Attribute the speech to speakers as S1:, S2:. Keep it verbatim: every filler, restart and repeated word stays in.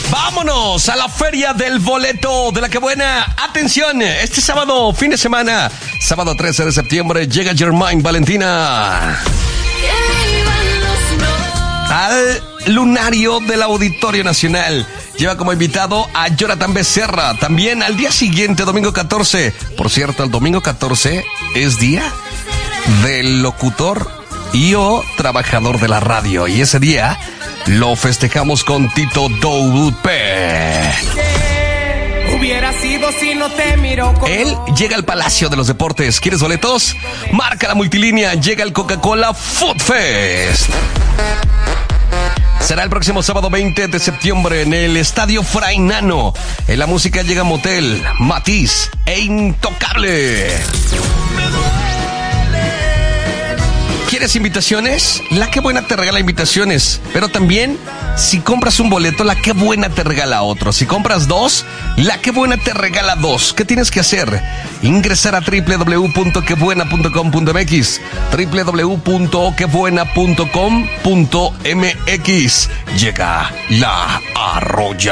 S1: Vámonos a la feria del boleto de la que buena. Atención, este sábado, fin de semana, sábado trece de septiembre, llega Germain Valentina al lunario del Auditorio Nacional. Lleva como invitado a Jonathan Becerra. También al día siguiente, domingo catorce. Por cierto, el domingo catorce es día del locutor y o trabajador de la radio. Y ese día lo festejamos con Tito W P.
S2: Hubiera sido si no te miro con...
S1: Él llega al Palacio de los Deportes. ¿Quieres boletos? Marca la multilínea. Llega el Coca-Cola Food Fest. Será el próximo sábado veinte de septiembre en el Estadio Fray Nano. En la música llega Motel, Matiz e Intocable. ¿Quieres invitaciones? La que buena te regala invitaciones. Pero también, si compras un boleto, la que buena te regala otro. Si compras dos, la que buena te regala dos. ¿Qué tienes que hacer? Ingresar a doble u doble u doble u punto que buena punto com punto m x. doble u doble u doble u punto que buena punto com punto m x. Llega la arrolla.